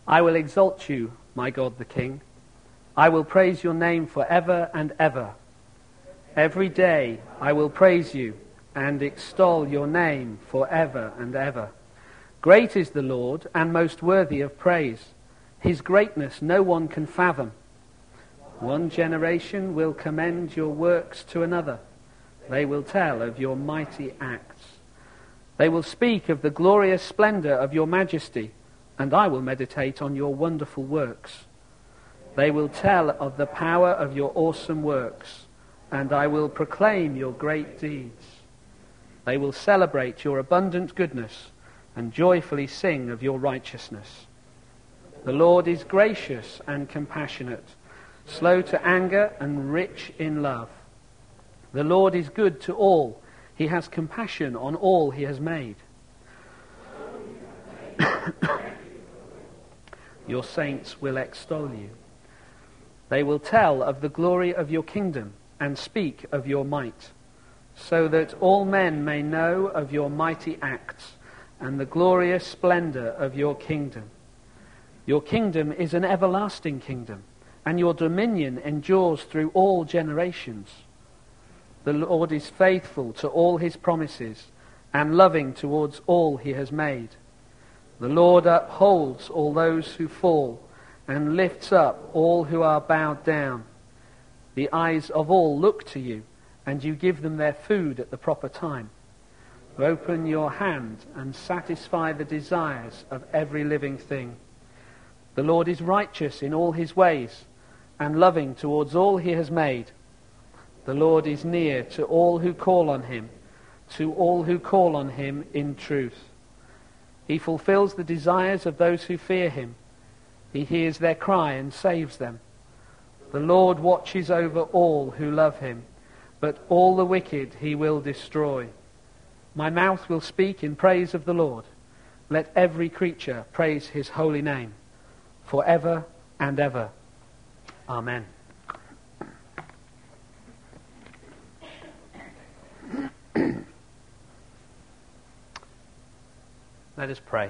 I will exalt you, my God the King. I will praise your name forever and ever. Every day I will praise you and extol your name forever and ever. Great is the Lord and most worthy of praise. His greatness no one can fathom. One generation will commend your works to another. They will tell of your mighty acts. They will speak of the glorious splendor of your majesty, and I will meditate on your wonderful works. They will tell of the power of your awesome works, and I will proclaim your great deeds. They will celebrate your abundant goodness and joyfully sing of your righteousness. The Lord is gracious and compassionate, slow to anger and rich in love. The Lord is good to all. He has compassion on all he has made. Your saints will extol you. They will tell of the glory of your kingdom and speak of your might, so that all men may know of your mighty acts and the glorious splendor of your kingdom. Your kingdom is an everlasting kingdom, and your dominion endures through all generations. The Lord is faithful to all his promises and loving towards all he has made. The Lord upholds all those who fall and lifts up all who are bowed down. The eyes of all look to you, and you give them their food at the proper time. Open your hand and satisfy the desires of every living thing. The Lord is righteous in all his ways and loving towards all he has made. The Lord is near to all who call on him in truth. He fulfills the desires of those who fear him. He hears their cry and saves them. The Lord watches over all who love him, but all the wicked he will destroy. My mouth will speak in praise of the Lord. Let every creature praise his holy name, forever and ever. Amen. Let us pray.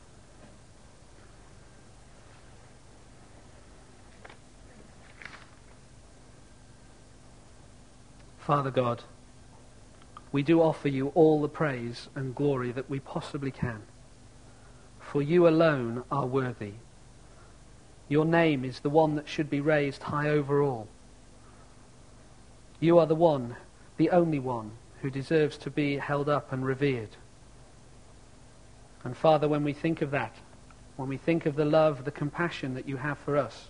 Father God, we do offer you all the praise and glory that we possibly can. For you alone are worthy. Your name is the one that should be raised high over all. You are the one, the only one, who deserves to be held up and revered. And Father, when we think of that, when we think of the love, the compassion that you have for us,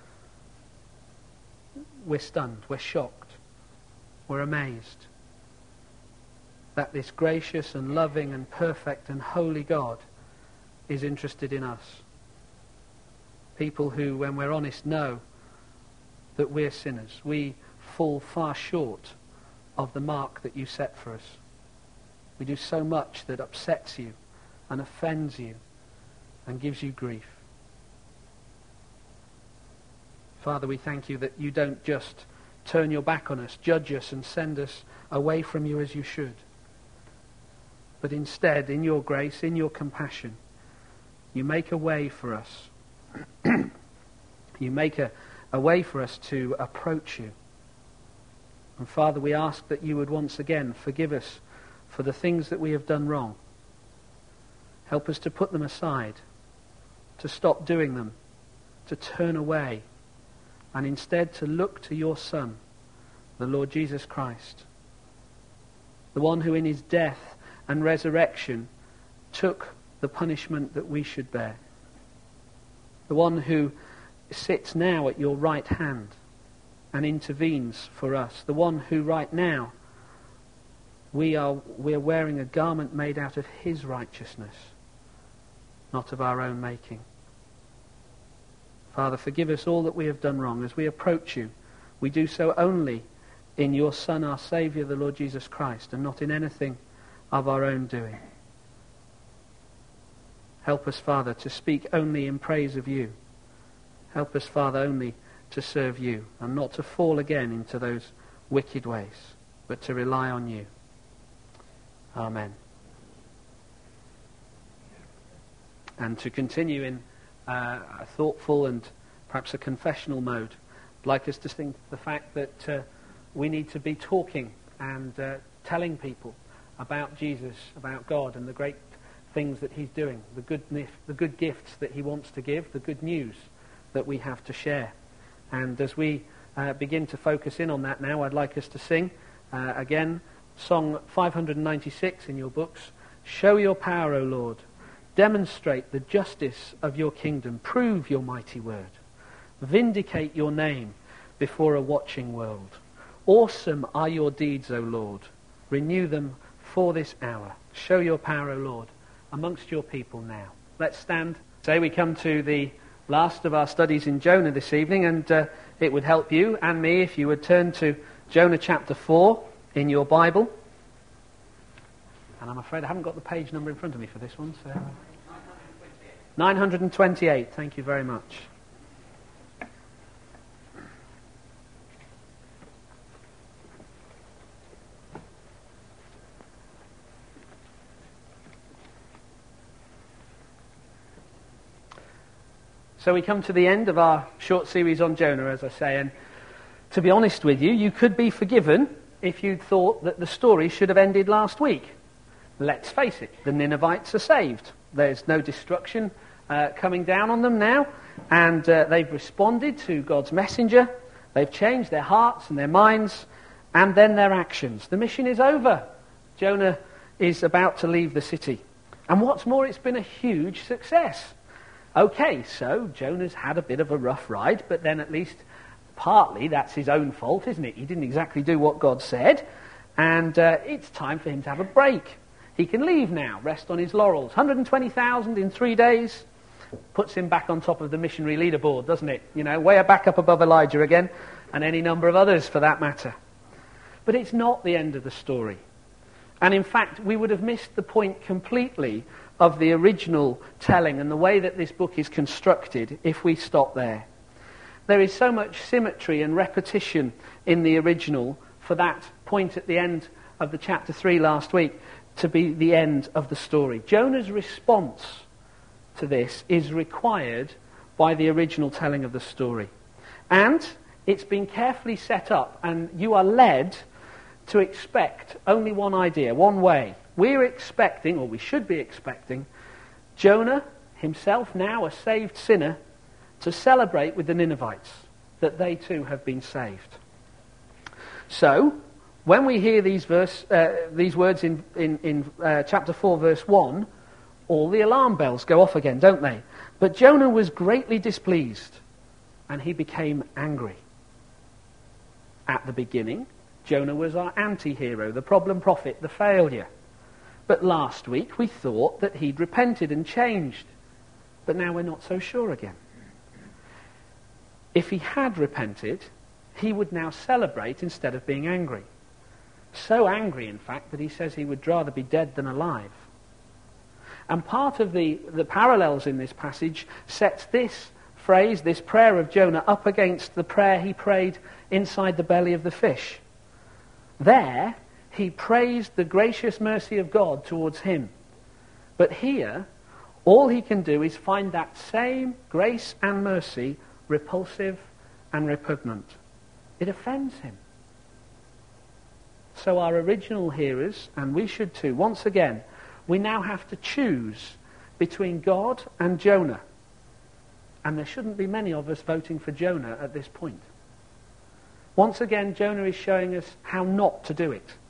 we're stunned, we're shocked, we're amazed that this gracious and loving and perfect and holy God is interested in us. People who, when we're honest, know that we're sinners. We fall far short of the mark that you set for us. We do so much that upsets you and offends you and gives you grief. Father, we thank you that you don't just turn your back on us, judge us and send us away from you as you should. But instead, in your grace, in your compassion, you make a way for us. You make a way for us to approach you. And Father, we ask that you would once again forgive us for the things that we have done wrong. Help us to put them aside, to stop doing them, to turn away, and instead to look to your Son, the Lord Jesus Christ, the one who in his death and resurrection took the punishment that we should bear, the one who sits now at your right hand and intervenes for us, the one who right now we're wearing a garment made out of his righteousness, not of our own making. Father, forgive us all that we have done wrong. As we approach you, we do so only in your Son, our Saviour, the Lord Jesus Christ, and not in anything of our own doing. Help us, Father, to speak only in praise of you. Help us, Father, only to serve you, and not to fall again into those wicked ways, but to rely on you. Amen. And to continue in a thoughtful and perhaps a confessional mode. I'd like us to think the fact that we need to be talking and telling people about Jesus, about God, and the great things that he's doing, the good gifts that he wants to give, the good news that we have to share. And as we begin to focus in on that now, I'd like us to sing again Song 596 in your books. Show your power, O Lord. Demonstrate the justice of your kingdom. Prove your mighty word. Vindicate your name before a watching world. Awesome are your deeds, O Lord. Renew them for this hour. Show your power, O Lord, amongst your people now. Let's stand. Say we come to the last of our studies in Jonah this evening, and it would help you and me if you would turn to Jonah chapter 4 in your Bible. And I'm afraid I haven't got the page number in front of me for this one. So 928. Thank you very much. So we come to the end of our short series on Jonah, as I say, and to be honest with you, you could be forgiven if you'd thought that the story should have ended last week. Let's face it, the Ninevites are saved. There's no destruction coming down on them now, and they've responded to God's messenger. They've changed their hearts and their minds, and then their actions. The mission is over. Jonah is about to leave the city. And what's more, it's been a huge success. Okay, so Jonah's had a bit of a rough ride, but then at least partly that's his own fault, isn't it? He didn't exactly do what God said, and it's time for him to have a break. He can leave now, rest on his laurels. 120,000 in 3 days puts him back on top of the missionary leaderboard, doesn't it? You know, way back up above Elijah again, and any number of others for that matter. But it's not the end of the story. And in fact, we would have missed the point completely of the original telling and the way that this book is constructed if we stop there. There is so much symmetry and repetition in the original for that point at the end of the chapter 3 last week to be the end of the story. Jonah's response to this is required by the original telling of the story. And it's been carefully set up, and you are led to expect only one idea, one way. We're expecting, or we should be expecting, Jonah himself, now a saved sinner, to celebrate with the Ninevites that they too have been saved. So, when we hear these words in chapter 4, verse 1, all the alarm bells go off again, don't they? But Jonah was greatly displeased, and he became angry. At the beginning, Jonah was our anti-hero, the problem prophet, the failure. But last week we thought that he'd repented and changed. But now we're not so sure again. If he had repented, he would now celebrate instead of being angry. So angry, in fact, that he says he would rather be dead than alive. And part of the parallels in this passage sets this phrase, this prayer of Jonah, up against the prayer he prayed inside the belly of the fish. There, he praised the gracious mercy of God towards him. But here, all he can do is find that same grace and mercy repulsive and repugnant. It offends him. So our original hearers, and we should too, once again, we now have to choose between God and Jonah. And there shouldn't be many of us voting for Jonah at this point. Once again, Jonah is showing us how not to do it.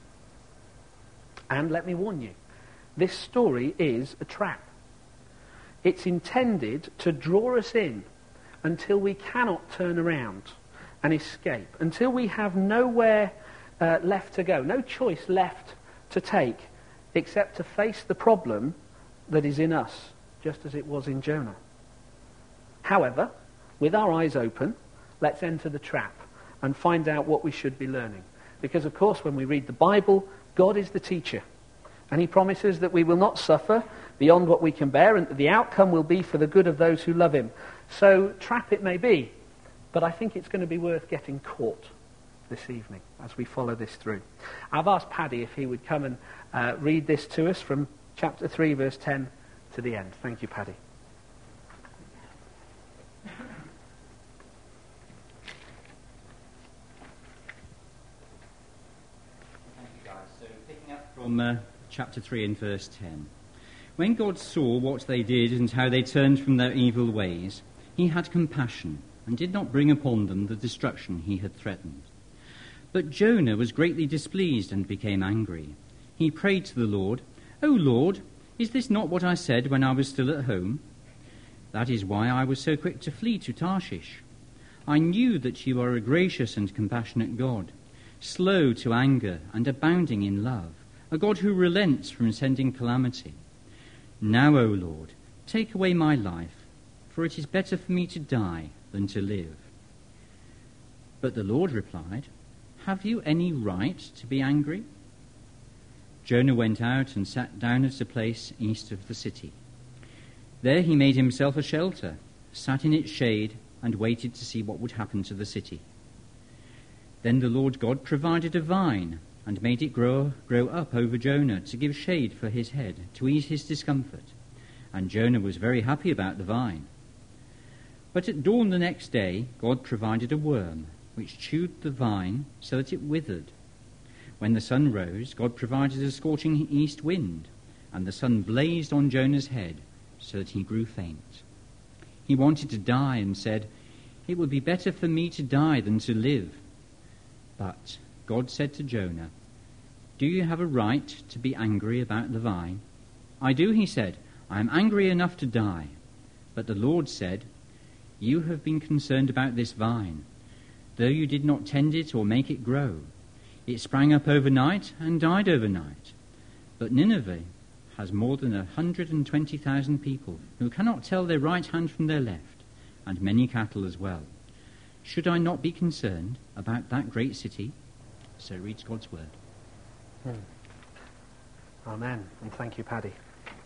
And let me warn you, this story is a trap. It's intended to draw us in until we cannot turn around and escape, until we have nowhere left to go, no choice left to take, except to face the problem that is in us, just as it was in Jonah. However, with our eyes open, let's enter the trap and find out what we should be learning. Because, of course, when we read the Bible, God is the teacher. And he promises that we will not suffer beyond what we can bear, and that the outcome will be for the good of those who love him. So, trap it may be, but I think it's going to be worth getting caught this evening as we follow this through. I've asked Paddy if he would come and read this to us from chapter 3, verse 10 to the end. Thank you, Paddy. from chapter 3 and verse 10. When God saw what they did and how they turned from their evil ways, he had compassion and did not bring upon them the destruction he had threatened. But Jonah was greatly displeased and became angry. He prayed to the Lord, "O Lord, is this not what I said when I was still at home? That is why I was so quick to flee to Tarshish. I knew that you are a gracious and compassionate God, slow to anger and abounding in love, a God who relents from sending calamity. Now, O Lord, take away my life, for it is better for me to die than to live." But the Lord replied, "Have you any right to be angry?" Jonah went out and sat down at a place east of the city. There he made himself a shelter, sat in its shade, and waited to see what would happen to the city. Then the Lord God provided a vine and made it grow up over Jonah to give shade for his head, to ease his discomfort. And Jonah was very happy about the vine. But at dawn the next day, God provided a worm, which chewed the vine so that it withered. When the sun rose, God provided a scorching east wind, and the sun blazed on Jonah's head so that he grew faint. He wanted to die and said, "It would be better for me to die than to live." But God said to Jonah, "Do you have a right to be angry about the vine?" "I do," he said. "I am angry enough to die." But the Lord said, "You have been concerned about this vine, though you did not tend it or make it grow. It sprang up overnight and died overnight. But Nineveh has more than 120,000 people who cannot tell their right hand from their left, and many cattle as well. Should I not be concerned about that great city?" So reads God's word. Amen. And thank you, Paddy.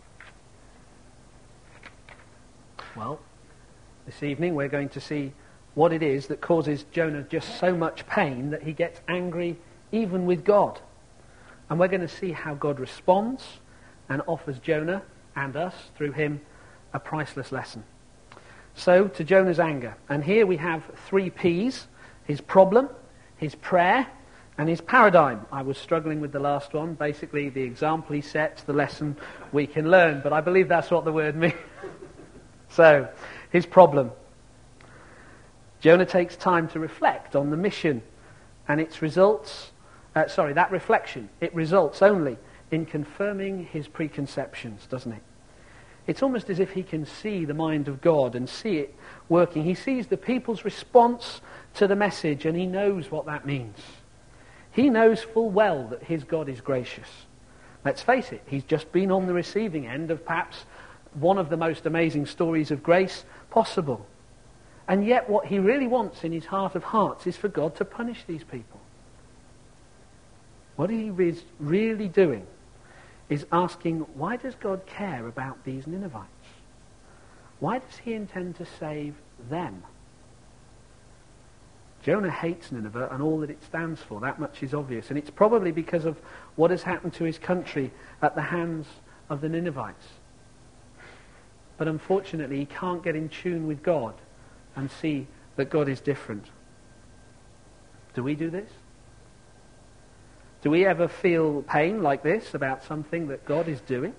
Well, this evening we're going to see what it is that causes Jonah just so much pain that he gets angry even with God. And we're going to see how God responds and offers Jonah and us, through him, a priceless lesson. So, to Jonah's anger. And here we have 3 P's: his problem, his prayer, and his paradigm. I was struggling with the last one. Basically, the example he sets, the lesson we can learn. But I believe that's what the word means. So, his problem. Jonah takes time to reflect on the mission and its results. That reflection, it results only in confirming his preconceptions, doesn't it? It's almost as if he can see the mind of God and see it working. He sees the people's response to the message, and he knows what that means. He knows full well that his God is gracious. Let's face it, he's just been on the receiving end of perhaps one of the most amazing stories of grace possible. And yet what he really wants in his heart of hearts is for God to punish these people. What he is really doing is asking, why does God care about these Ninevites? Why does he intend to save them? Jonah hates Nineveh and all that it stands for. That much is obvious. And it's probably because of what has happened to his country at the hands of the Ninevites. But unfortunately, he can't get in tune with God and see that God is different. Do we do this? Do we ever feel pain like this about something that God is doing?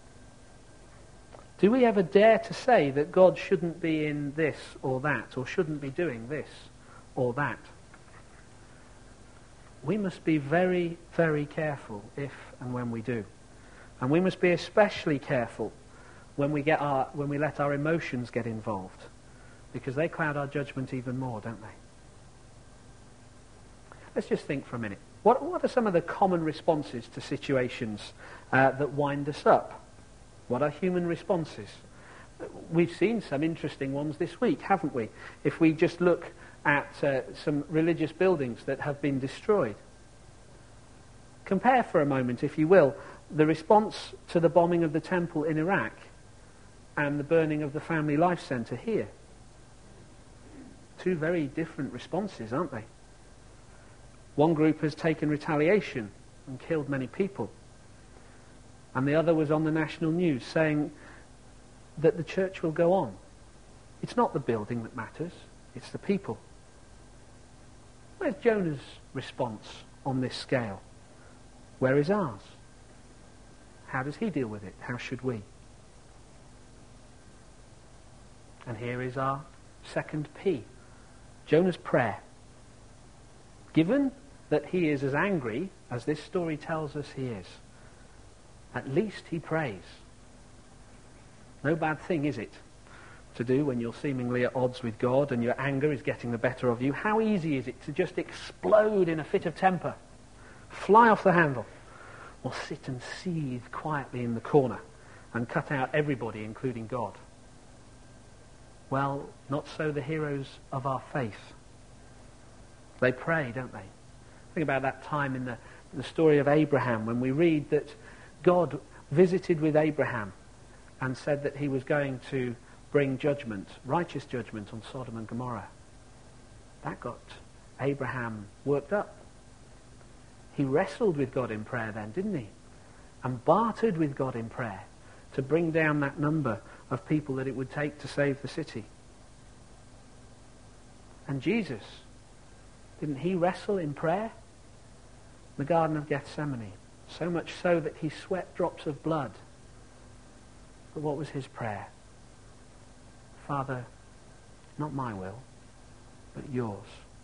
Do we ever dare to say that God shouldn't be in this or that, or shouldn't be doing this or that? We must be very, very careful if and when we do. And we must be especially careful when we let our emotions get involved, because they cloud our judgment even more, don't they? Let's just think for a minute. What are some of the common responses to situations that wind us up? What are human responses? We've seen some interesting ones this week, haven't we? If we just look at some religious buildings that have been destroyed. Compare for a moment, if you will, the response to the bombing of the temple in Iraq and the burning of the Family Life Centre here. 2 very different responses, aren't they? One group has taken retaliation and killed many people. And the other was on the national news saying that the church will go on. It's not the building that matters, it's the people. Where's Jonah's response on this scale? Where is ours? How does he deal with it? How should we? And here is our second P. Jonah's prayer. Given that he is as angry as this story tells us he is, at least he prays. No bad thing, is it, to do when you're seemingly at odds with God and your anger is getting the better of you? How easy is it to just explode in a fit of temper, fly off the handle, or sit and seethe quietly in the corner and cut out everybody, including God? Well, not so the heroes of our faith. They pray, don't they? Think about that time in the story of Abraham when we read that God visited with Abraham and said that he was going to bring judgment, righteous judgment on Sodom and Gomorrah. That got Abraham worked up. He wrestled with God in prayer then, didn't he? And bartered with God in prayer to bring down that number of people that it would take to save the city. And Jesus, didn't he wrestle in prayer? In the Garden of Gethsemane. So much so that he sweat drops of blood. But what was his prayer? Father, not my will, but yours.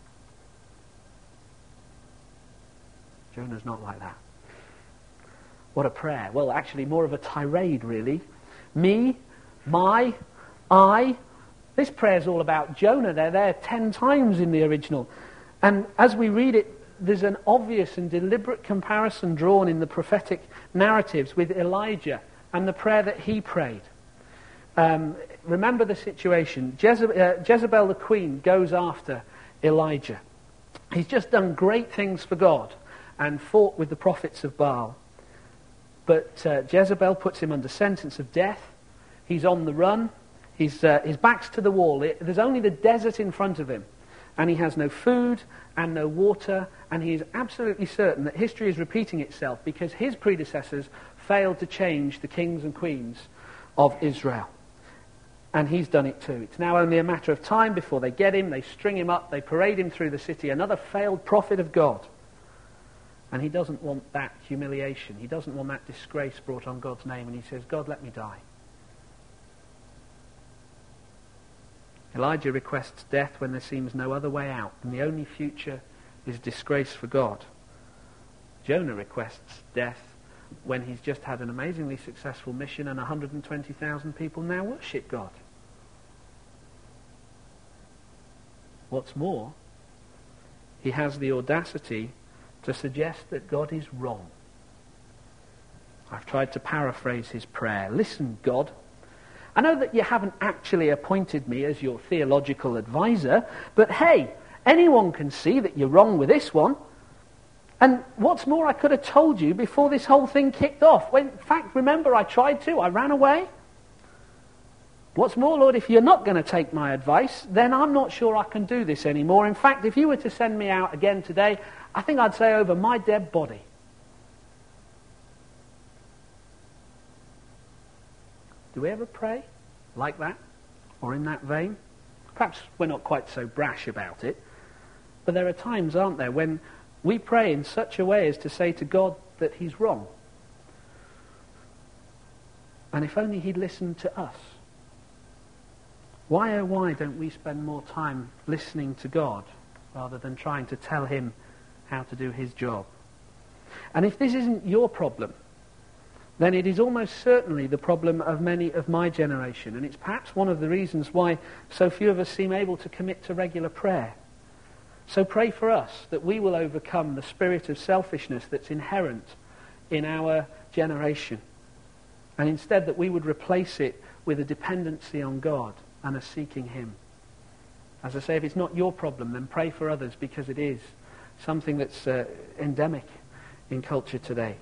Jonah's not like that. What a prayer. Well, actually more of a tirade, really. Me, my, I. This prayer is all about Jonah. They're there 10 times in the original. And as we read it, there's an obvious and deliberate comparison drawn in the prophetic narratives with Elijah and the prayer that he prayed. Remember the situation. Jezebel the queen goes after Elijah. He's just done great things for God and fought with the prophets of Baal. But Jezebel puts him under sentence of death. He's on the run. His back's to the wall. There's only the desert in front of him. And he has no food and no water. And he is absolutely certain that history is repeating itself because his predecessors failed to change the kings and queens of Israel. And he's done it too. It's now only a matter of time before they get him, they string him up, they parade him through the city, another failed prophet of God. And he doesn't want that humiliation. He doesn't want that disgrace brought on God's name. And he says, God, let me die. Elijah requests death when there seems no other way out, and the only future is disgrace for God. Jonah requests death when he's just had an amazingly successful mission and 120,000 people now worship God. What's more, he has the audacity to suggest that God is wrong. I've tried to paraphrase his prayer. Listen, God, I know that you haven't actually appointed me as your theological advisor, but hey, anyone can see that you're wrong with this one. And what's more, I could have told you before this whole thing kicked off. When, in fact, remember, I tried to. I ran away. What's more, Lord, if you're not going to take my advice, then I'm not sure I can do this anymore. In fact, if you were to send me out again today, I think I'd say over my dead body. Do we ever pray like that? Or in that vein? Perhaps we're not quite so brash about it. But there are times, aren't there, when we pray in such a way as to say to God that he's wrong. And if only he'd listened to us. Why, oh why don't we spend more time listening to God rather than trying to tell him how to do his job? And if this isn't your problem, then it is almost certainly the problem of many of my generation. And it's perhaps one of the reasons why so few of us seem able to commit to regular prayer. So pray for us that we will overcome the spirit of selfishness that's inherent in our generation. And instead that we would replace it with a dependency on God and a seeking him. As I say, if it's not your problem, then pray for others, because it is something that's endemic in culture today.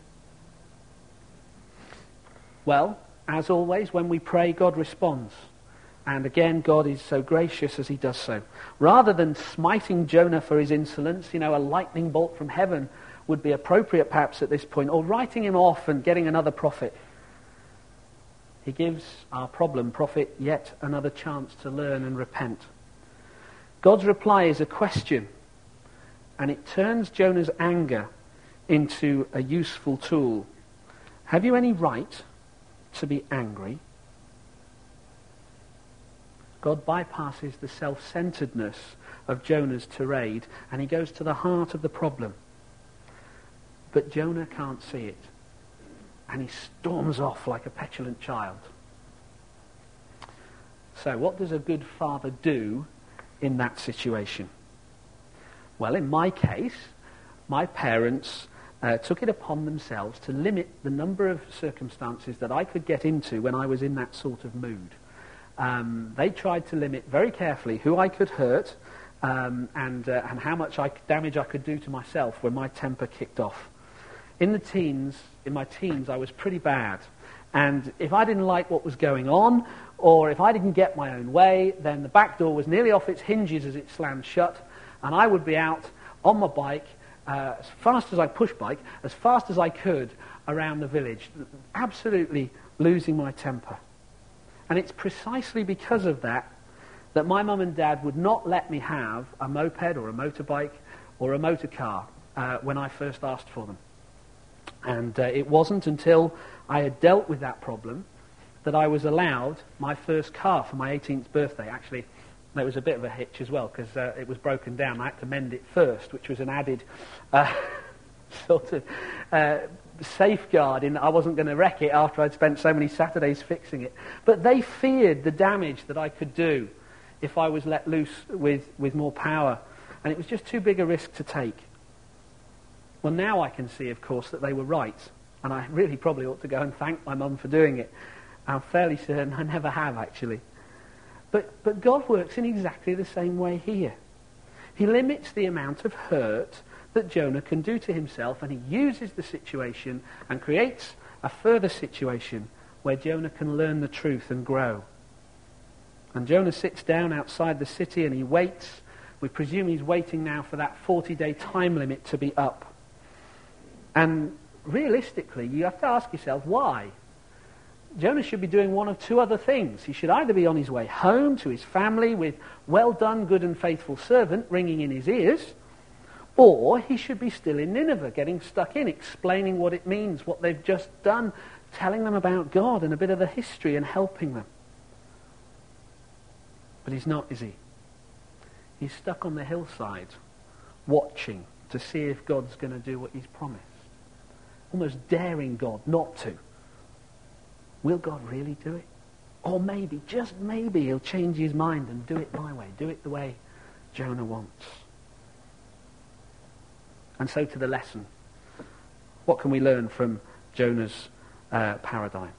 Well, as always, when we pray, God responds. And again, God is so gracious as he does so. Rather than smiting Jonah for his insolence, a lightning bolt from heaven would be appropriate perhaps at this point, or writing him off and getting another prophet. He gives our problem prophet yet another chance to learn and repent. God's reply is a question, and it turns Jonah's anger into a useful tool. Have you any right to be angry? God bypasses the self-centeredness of Jonah's tirade, and he goes to the heart of the problem. But Jonah can't see it, and he storms off like a petulant child. So what does a good father do in that situation? Well, in my case, my parents took it upon themselves to limit the number of circumstances that I could get into when I was in that sort of mood. They tried to limit very carefully who I could hurt and how much damage I could do to myself when my temper kicked off. In my teens, I was pretty bad. And if I didn't like what was going on, or if I didn't get my own way, then the back door was nearly off its hinges as it slammed shut, and I would be out on my bike, as fast as I could around the village, absolutely losing my temper. And it's precisely because of that my mum and dad would not let me have a moped or a motorbike or a motor car when I first asked for them. And it wasn't until I had dealt with that problem that I was allowed my first car for my 18th birthday. Actually, there was a bit of a hitch as well, because it was broken down. I had to mend it first, which was an added sort of safeguard in that I wasn't going to wreck it after I'd spent so many Saturdays fixing it. But they feared the damage that I could do if I was let loose with more power. And it was just too big a risk to take. Well, now I can see, of course, that they were right. And I really probably ought to go and thank my mum for doing it. I'm fairly certain I never have, actually. But God works in exactly the same way here. He limits the amount of hurt that Jonah can do to himself, and he uses the situation and creates a further situation where Jonah can learn the truth and grow. And Jonah sits down outside the city and he waits. We presume he's waiting now for that 40-day time limit to be up. And realistically, you have to ask yourself, why? Jonah should be doing one of two other things. He should either be on his way home to his family with "well done, good and faithful servant" ringing in his ears, or he should be still in Nineveh, getting stuck in, explaining what it means, what they've just done, telling them about God and a bit of the history and helping them. But he's not, is he? He's stuck on the hillside, watching to see if God's going to do what he's promised. Almost daring God not to. Will God really do it? Or maybe, just maybe, he'll change his mind and do it my way, do it the way Jonah wants. And so to the lesson. What can we learn from Jonah's paradigm?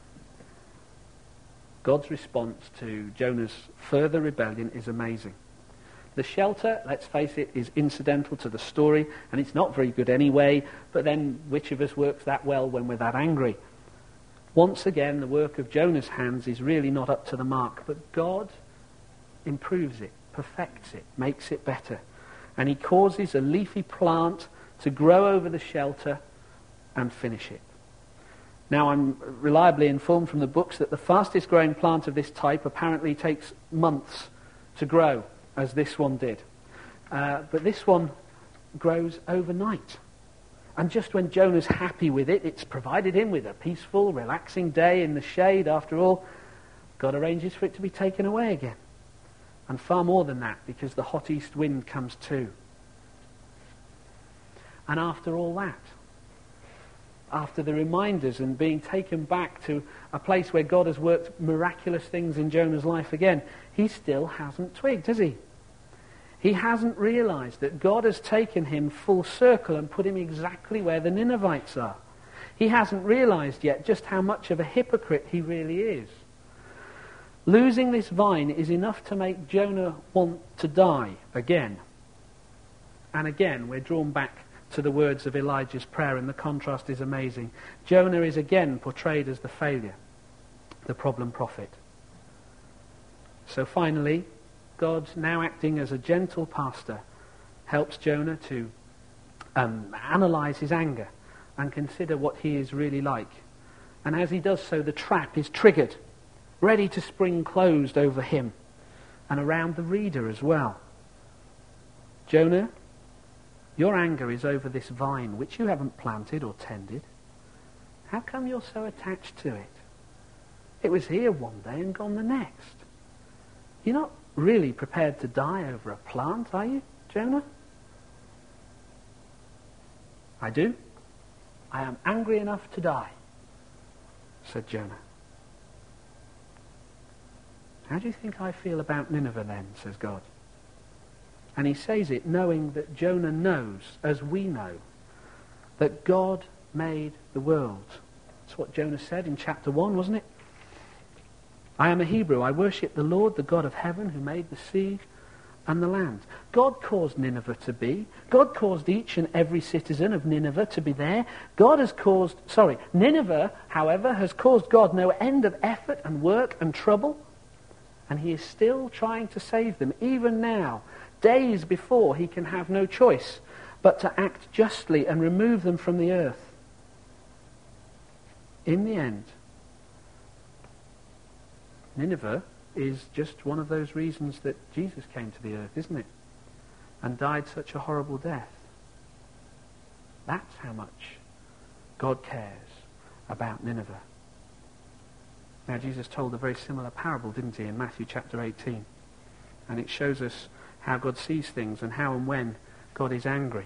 God's response to Jonah's further rebellion is amazing. The shelter, let's face it, is incidental to the story, and it's not very good anyway, but then which of us works that well when we're that angry? Once again, the work of Jonah's hands is really not up to the mark, but God improves it, perfects it, makes it better. And he causes a leafy plant to grow over the shelter and finish it. Now, I'm reliably informed from the books that the fastest growing plant of this type apparently takes months to grow, as this one did. But this one grows overnight. And just when Jonah's happy with it, it's provided him with a peaceful, relaxing day in the shade. After all, God arranges for it to be taken away again. And far more than that, because the hot east wind comes too. And after all that, after the reminders and being taken back to a place where God has worked miraculous things in Jonah's life again, he still hasn't twigged, has he? He hasn't realized that God has taken him full circle and put him exactly where the Ninevites are. He hasn't realized yet just how much of a hypocrite he really is. Losing this vine is enough to make Jonah want to die again. And again, we're drawn back to the words of Elijah's prayer, and the contrast is amazing. Jonah is again portrayed as the failure, the problem prophet. So finally, God, now acting as a gentle pastor, helps Jonah to analyze his anger and consider what he is really like. And as he does so, the trap is triggered, ready to spring closed over him and around the reader as well. Jonah, your anger is over this vine which you haven't planted or tended. How come you're so attached to it? It was here one day and gone the next. You're not really prepared to die over a plant, are you, Jonah? I do. I am angry enough to die, said Jonah. How do you think I feel about Nineveh then, says God? And he says it knowing that Jonah knows, as we know, that God made the world. That's what Jonah said in chapter 1, wasn't it? I am a Hebrew. I worship the Lord, the God of heaven, who made the sea and the land. God caused Nineveh to be. God caused each and every citizen of Nineveh to be there. Nineveh, however, has caused God no end of effort and work and trouble. And he is still trying to save them, even now, days before he can have no choice but to act justly and remove them from the earth. In the end, Nineveh is just one of those reasons that Jesus came to the earth, isn't it? And died such a horrible death. That's how much God cares about Nineveh. Now, Jesus told a very similar parable, didn't he, in Matthew chapter 18. And it shows us how God sees things and how and when God is angry.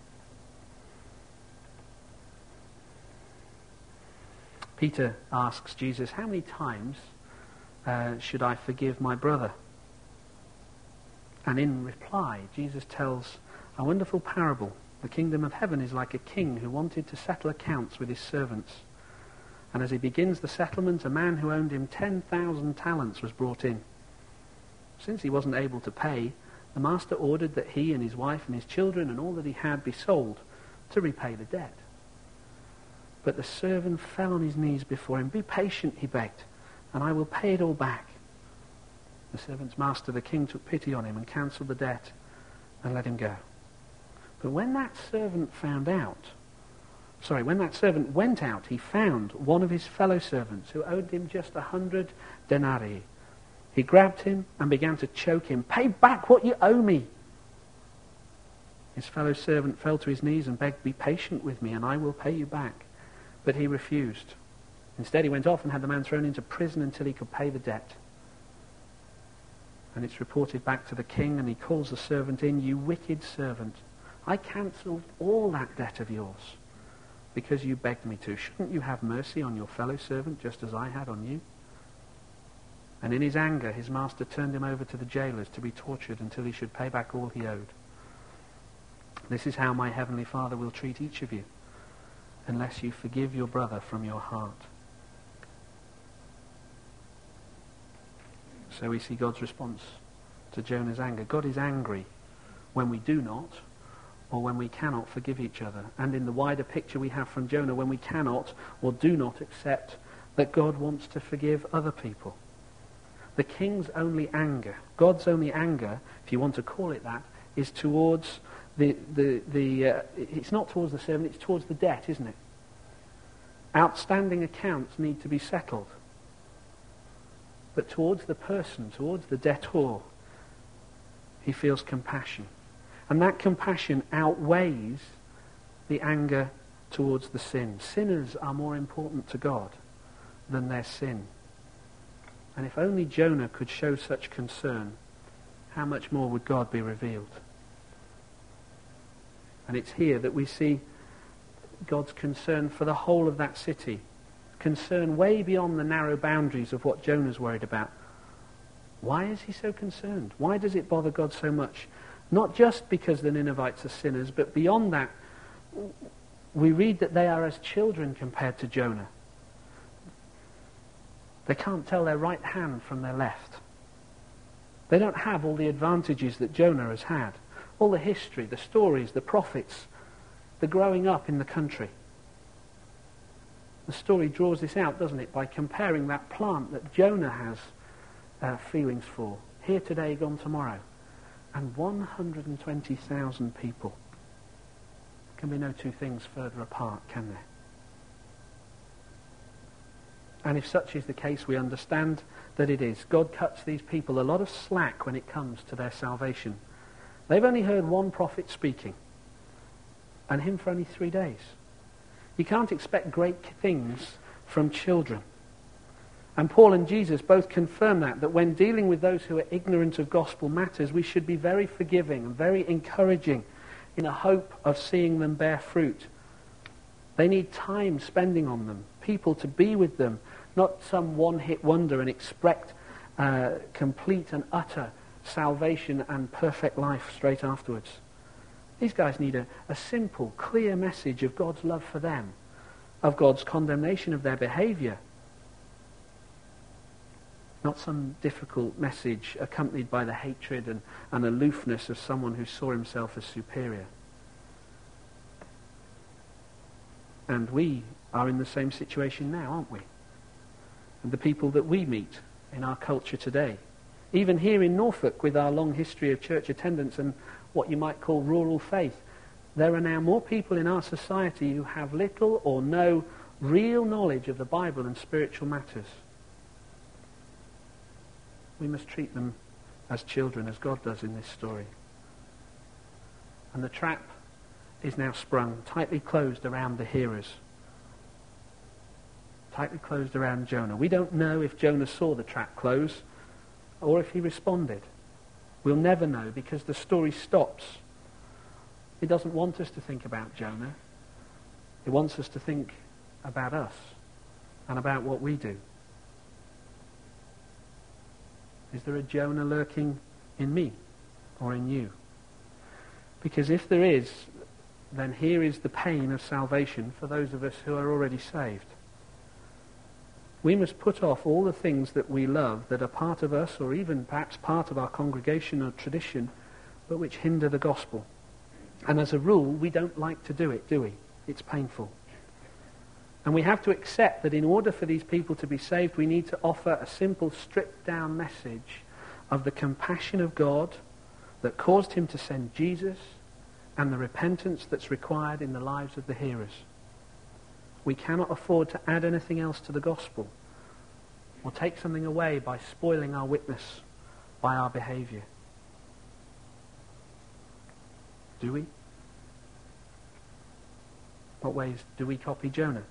Peter asks Jesus, how many times should I forgive my brother? And in reply, Jesus tells a wonderful parable. The kingdom of heaven is like a king who wanted to settle accounts with his servants. And as he begins the settlement, a man who owed him 10,000 talents was brought in. Since he wasn't able to pay, the master ordered that he and his wife and his children and all that he had be sold to repay the debt. But the servant fell on his knees before him. Be patient, he begged, and I will pay it all back. The servant's master, the king, took pity on him and cancelled the debt and let him go. But when that servant went out, he found one of his fellow servants who owed him just 100 denarii. He grabbed him and began to choke him. Pay back what you owe me. His fellow servant fell to his knees and begged, be patient with me and I will pay you back. But he refused. Instead, he went off and had the man thrown into prison until he could pay the debt. And it's reported back to the king, and he calls the servant in, you wicked servant, I cancelled all that debt of yours because you begged me to. Shouldn't you have mercy on your fellow servant just as I had on you? And in his anger, his master turned him over to the jailers to be tortured until he should pay back all he owed. This is how my heavenly Father will treat each of you, unless you forgive your brother from your heart. So we see God's response to Jonah's anger. God is angry when we do not, or when we cannot forgive each other. And in the wider picture we have from Jonah, when we cannot or do not accept that God wants to forgive other people. The king's only anger, God's only anger, if you want to call it that, is towards it's not towards the servant, it's towards the debt, isn't it? Outstanding accounts need to be settled. But towards the person, towards the debtor, he feels compassion. And that compassion outweighs the anger towards the sin. Sinners are more important to God than their sin. And if only Jonah could show such concern, how much more would God be revealed? And it's here that we see God's concern for the whole of that city. Concern way beyond the narrow boundaries of what Jonah's worried about. Why is he so concerned? Why does it bother God so much? Not just because the Ninevites are sinners, but beyond that, we read that they are as children compared to Jonah. They can't tell their right hand from their left. They don't have all the advantages that Jonah has had. All the history, the stories, the prophets, the growing up in the country. The story draws this out, doesn't it, by comparing that plant that Jonah has feelings for, here today, gone tomorrow, and 120,000 people. Can be no two things further apart, can there? And if such is the case, we understand that it is. God cuts these people a lot of slack when it comes to their salvation. They've only heard one prophet speaking, and him for only 3 days. You can't expect great things from children. And Paul and Jesus both confirm that when dealing with those who are ignorant of gospel matters, we should be very forgiving and very encouraging in a hope of seeing them bear fruit. They need time spending on them, people to be with them, not some one-hit wonder and expect complete and utter salvation and perfect life straight afterwards. These guys need a simple, clear message of God's love for them, of God's condemnation of their behavior. Not some difficult message accompanied by the hatred and aloofness of someone who saw himself as superior. And we are in the same situation now, aren't we? And the people that we meet in our culture today, even here in Norfolk with our long history of church attendance and what you might call rural faith, there are now more people in our society who have little or no real knowledge of the Bible and spiritual matters. We must treat them as children, as God does in this story. And the trap is now sprung, tightly closed around the hearers. Tightly closed around Jonah. We don't know if Jonah saw the trap close or if he responded. We'll never know because the story stops. It doesn't want us to think about Jonah. It wants us to think about us and about what we do. Is there a Jonah lurking in me or in you? Because if there is, then here is the pain of salvation for those of us who are already saved. We must put off all the things that we love that are part of us or even perhaps part of our congregation or tradition, but which hinder the gospel. And as a rule, we don't like to do it, do we? It's painful. And we have to accept that in order for these people to be saved, we need to offer a simple, stripped-down message of the compassion of God that caused him to send Jesus and the repentance that's required in the lives of the hearers. We cannot afford to add anything else to the gospel or take something away by spoiling our witness by our behavior. Do we? What ways do we copy Jonah?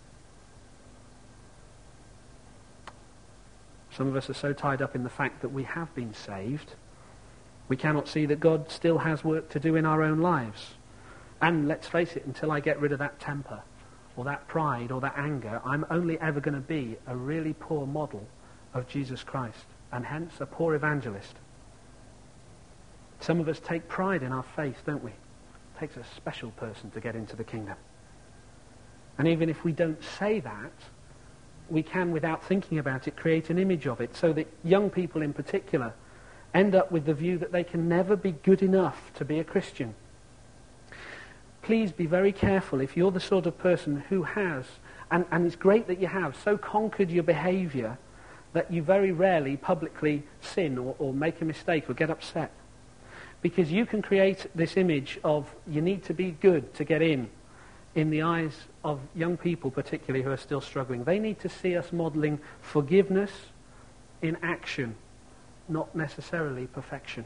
Some of us are so tied up in the fact that we have been saved, we cannot see that God still has work to do in our own lives. And let's face it, until I get rid of that temper, or that pride, or that anger, I'm only ever going to be a really poor model of Jesus Christ, and hence a poor evangelist. Some of us take pride in our faith, don't we? It takes a special person to get into the kingdom. And even if we don't say that, we can, without thinking about it, create an image of it, so that young people in particular end up with the view that they can never be good enough to be a Christian. Please be very careful if you're the sort of person who has, and it's great that you have, so conquered your behavior that you very rarely publicly sin or make a mistake or get upset. Because you can create this image of you need to be good to get in the eyes of young people particularly who are still struggling. They need to see us modelling forgiveness in action, not necessarily perfection.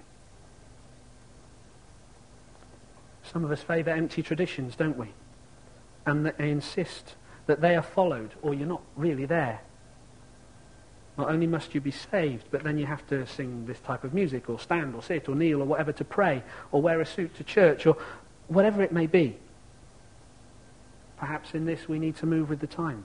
Some of us favour empty traditions, don't we? And they insist that they are followed, or you're not really there. Not only must you be saved, but then you have to sing this type of music, or stand, or sit, or kneel, or whatever to pray, or wear a suit to church, or whatever it may be. Perhaps in this we need to move with the times.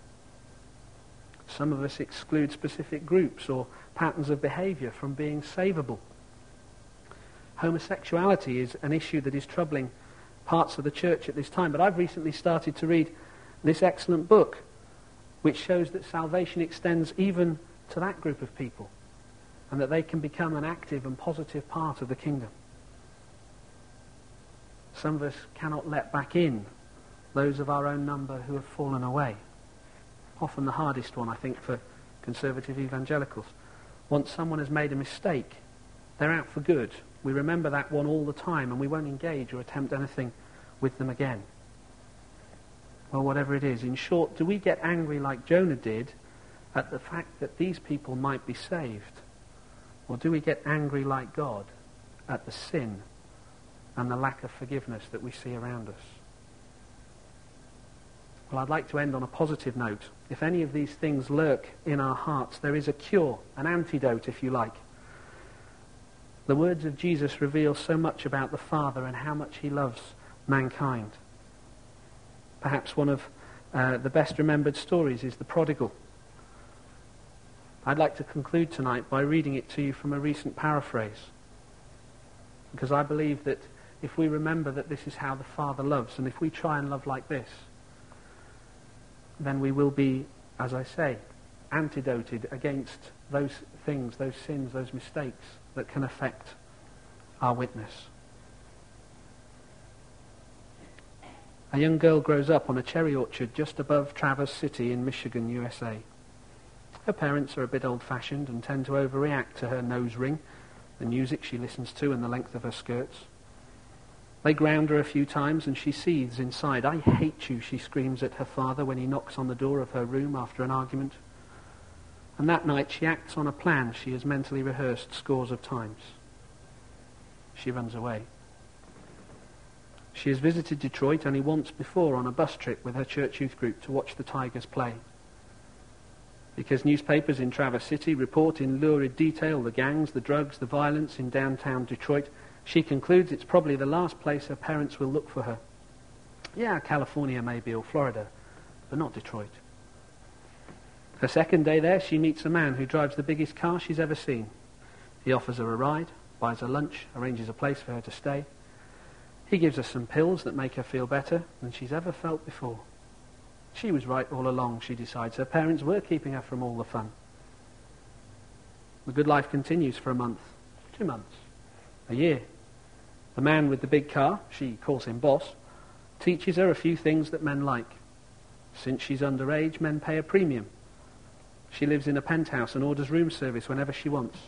Some of us exclude specific groups or patterns of behaviour from being savable. Homosexuality is an issue that is troubling parts of the church at this time, but I've recently started to read this excellent book which shows that salvation extends even to that group of people and that they can become an active and positive part of the kingdom. Some of us cannot let back in those of our own number who have fallen away. Often the hardest one, I think, for conservative evangelicals. Once someone has made a mistake, they're out for good. We remember that one all the time and we won't engage or attempt anything with them again. Well, whatever it is. In short, do we get angry like Jonah did at the fact that these people might be saved? Or do we get angry like God at the sin and the lack of forgiveness that we see around us? Well, I'd like to end on a positive note. If any of these things lurk in our hearts, there is a cure, an antidote, if you like. The words of Jesus reveal so much about the Father and how much he loves mankind. Perhaps one of the best remembered stories is the prodigal. I'd like to conclude tonight by reading it to you from a recent paraphrase, because I believe that if we remember that this is how the Father loves, and if we try and love like this, then we will be, as I say, antidoted against those things, those sins, those mistakes that can affect our witness. A young girl grows up on a cherry orchard just above Traverse City in Michigan, USA. Her parents are a bit old-fashioned and tend to overreact to her nose ring, the music she listens to, and the length of her skirts. They ground her a few times and she seethes inside. "I hate you," she screams at her father when he knocks on the door of her room after an argument. And that night she acts on a plan she has mentally rehearsed scores of times. She runs away. She has visited Detroit only once before on a bus trip with her church youth group to watch the Tigers play. Because newspapers in Traverse City report in lurid detail the gangs, the drugs, the violence in downtown Detroit, she concludes it's probably the last place her parents will look for her. Yeah, California maybe, or Florida, but not Detroit. Her second day there, she meets a man who drives the biggest car she's ever seen. He offers her a ride, buys her lunch, arranges a place for her to stay. He gives her some pills that make her feel better than she's ever felt before. She was right all along, she decides. Her parents were keeping her from all the fun. The good life continues for a month, 2 months, a year. The man with the big car, she calls him boss, teaches her a few things that men like. Since she's underage, men pay a premium. She lives in a penthouse and orders room service whenever she wants.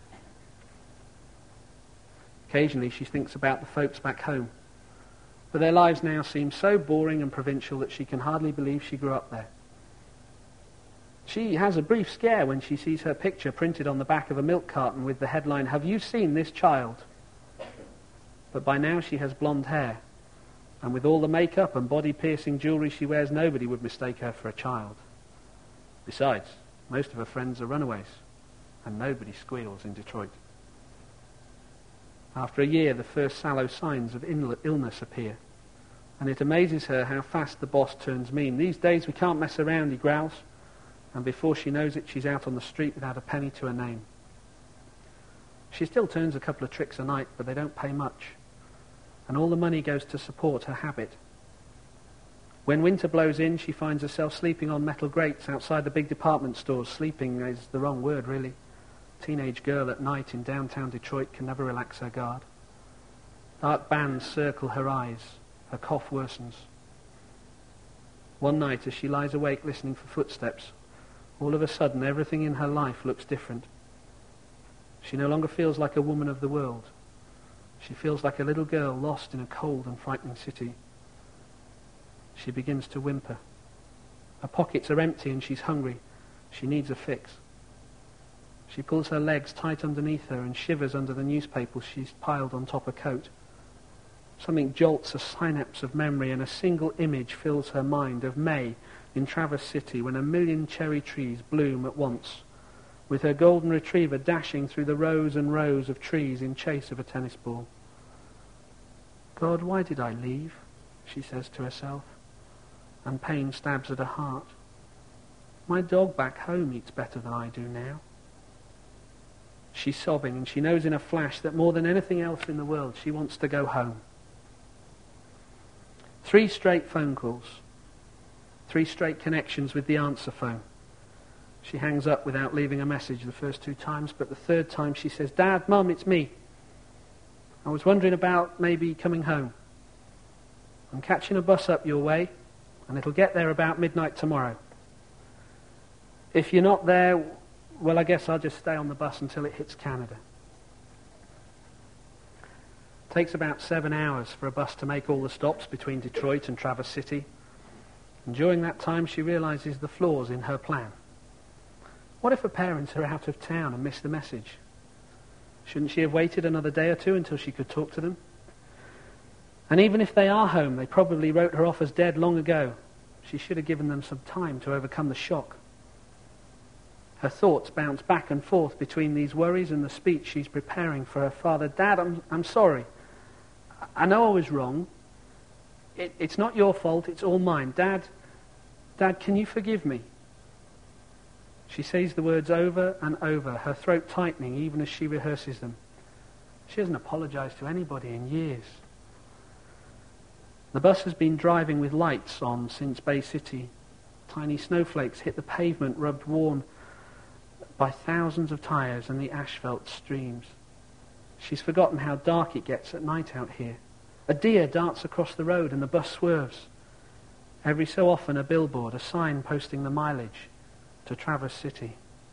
Occasionally she thinks about the folks back home, but their lives now seem so boring and provincial that she can hardly believe she grew up there. She has a brief scare when she sees her picture printed on the back of a milk carton with the headline, "Have you seen this child?" But by now she has blonde hair, and with all the makeup and body-piercing jewellery she wears, nobody would mistake her for a child. Besides, most of her friends are runaways, and nobody squeals in Detroit. After a year, the first sallow signs of illness appear, and it amazes her how fast the boss turns mean. "These days we can't mess around," he growls, and before she knows it, she's out on the street without a penny to her name. She still turns a couple of tricks a night, but they don't pay much, and all the money goes to support her habit. When winter blows in, she finds herself sleeping on metal grates outside the big department stores. Sleeping is the wrong word, really. Teenage girl at night in downtown Detroit can never relax her guard. Dark bands circle her eyes. Her cough worsens. One night, as she lies awake listening for footsteps, all of a sudden everything in her life looks different. She no longer feels like a woman of the world. She feels like a little girl lost in a cold and frightening city. She begins to whimper. Her pockets are empty and she's hungry. She needs a fix. She pulls her legs tight underneath her and shivers under the newspapers she's piled on top her coat. Something jolts a synapse of memory, and a single image fills her mind of May in Traverse City when 1,000,000 cherry trees bloom at once, with her golden retriever dashing through the rows and rows of trees in chase of a tennis ball. "God, why did I leave?" she says to herself, and pain stabs at her heart. "My dog back home eats better than I do now." She's sobbing, and she knows in a flash that more than anything else in the world, she wants to go home. 3 straight phone calls, 3 straight connections with the answer phone. She hangs up without leaving a message the first 2 times, but the 3rd time she says, "Dad, Mum, it's me. I was wondering about maybe coming home. I'm catching a bus up your way, and it'll get there about midnight tomorrow. If you're not there, well, I guess I'll just stay on the bus until it hits Canada." It takes about 7 hours for a bus to make all the stops between Detroit and Traverse City, and during that time she realizes the flaws in her plan. What if her parents are out of town and miss the message? Shouldn't she have waited another day or 2 until she could talk to them? And even if they are home, they probably wrote her off as dead long ago. She should have given them some time to overcome the shock. Her thoughts bounce back and forth between these worries and the speech she's preparing for her father. Dad, I'm sorry. I know I was wrong. It's not your fault, it's all mine. Dad, can you forgive me? She says the words over and over, her throat tightening even as she rehearses them. She hasn't apologized to anybody in years. The bus has been driving with lights on since Bay City. Tiny snowflakes hit the pavement, rubbed worn by thousands of tyres, and the asphalt streams. She's forgotten how dark it gets at night out here. A deer darts across the road and the bus swerves. Every so often a billboard, a sign posting the mileage to Traverse City.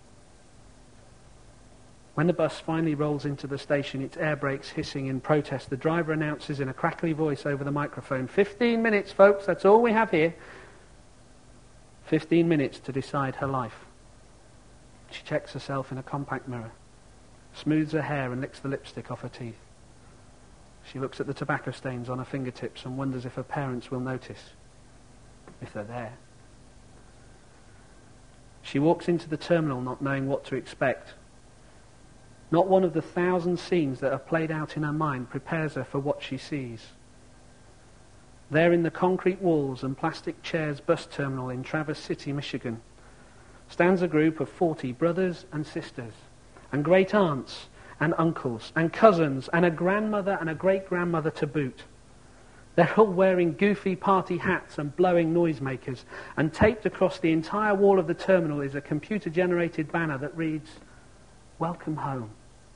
When the bus finally rolls into the station, its air brakes hissing in protest, the driver announces in a crackly voice over the microphone, 15 minutes, folks, that's all we have here. 15 minutes to decide her life. She checks herself in a compact mirror, smooths her hair and licks the lipstick off her teeth. She looks at the tobacco stains on her fingertips and wonders if her parents will notice, if they're there. She walks into the terminal not knowing what to expect. Not one of the 1,000 scenes that are played out in her mind prepares her for what she sees. There in the concrete walls and plastic chairs bus terminal in Traverse City, Michigan, stands a group of 40 brothers and sisters, and great aunts and uncles and cousins and a grandmother and a great-grandmother to boot. They're all wearing goofy party hats and blowing noisemakers, and taped across the entire wall of the terminal is a computer-generated banner that reads, "Welcome home."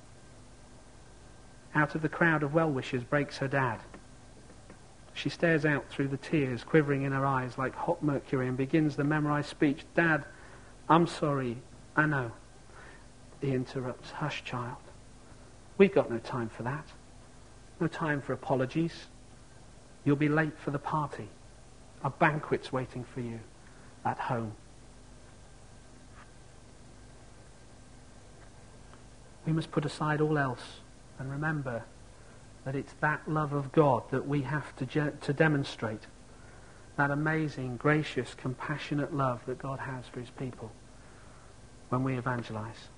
Out of the crowd of well-wishers breaks her dad. She stares out through the tears quivering in her eyes like hot mercury and begins the memorized speech. "Dad, I'm sorry, I know." He interrupts. "Hush, child. We've got no time for that. No time for apologies. You'll be late for the party. A banquet's waiting for you at home." We must put aside all else and remember that it's that love of God that we have to demonstrate. That amazing, gracious, compassionate love that God has for his people when we evangelize.